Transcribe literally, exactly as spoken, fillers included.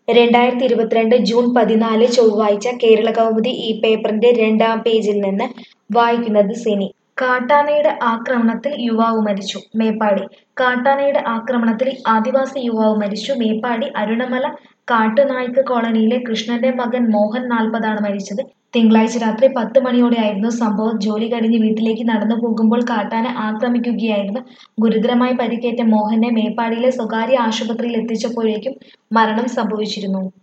രണ്ടായിരത്തി ഇരുപത്തിരണ്ട് ജൂൺ പതിനാല് ചൊവ്വാഴ്ച കേരളകൗമുദി ഈ പേപ്പറിന്റെ രണ്ടാം പേജിൽ നിന്ന് വായിക്കുന്നത് സിനി. കാട്ടാനയുടെ ആക്രമണത്തിൽ യുവാവ് മരിച്ചു. മേപ്പാടി കാട്ടാനയുടെ ആക്രമണത്തിൽ ആദിവാസി യുവാവ് മരിച്ചു. മേപ്പാടി അരുണമല കാട്ടുനായ്ക്ക് കോളനിയിലെ കൃഷ്ണന്റെ മകൻ മോഹൻ നാൽപ്പതാണ് മരിച്ചത്. തിങ്കളാഴ്ച രാത്രി പത്ത് മണിയോടെയായിരുന്നു സംഭവം. ജോലി കഴിഞ്ഞ് വീട്ടിലേക്ക് നടന്നു പോകുമ്പോൾ കാട്ടാന ആക്രമിക്കുകയായിരുന്നു. ഗുരുതരമായി പരിക്കേറ്റ മോഹനെ മേപ്പാടിയിലെ സ്വകാര്യ ആശുപത്രിയിൽ എത്തിച്ചപ്പോഴേക്കും മരണം സംഭവിച്ചിരുന്നു.